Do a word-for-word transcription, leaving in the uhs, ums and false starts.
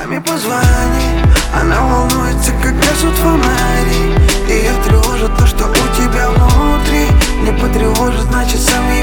Маме позвони, она волнуется, как гасут фонари. Ее тревожит то, что у тебя внутри. Не потревожит, значит сам